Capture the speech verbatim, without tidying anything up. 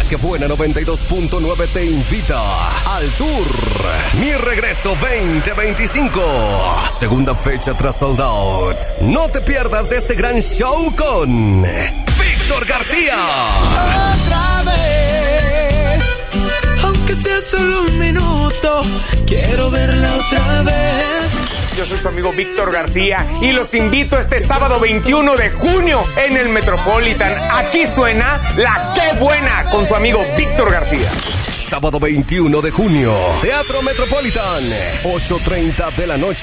Que Buena noventa y dos punto nueve te invita al Tour Mi Regreso veinte veinticinco. Segunda fecha tras sold out. No te pierdas de este gran show con Víctor García. Otra vez, aunque sea solo un minuto, quiero verla otra vez. Yo soy su amigo Víctor García y los invito este sábado veintiuno de junio en el Metropolitan. Aquí suena La Qué Buena con su amigo Víctor García. Sábado veintiuno de junio, Teatro Metropolitan, ocho treinta de la noche.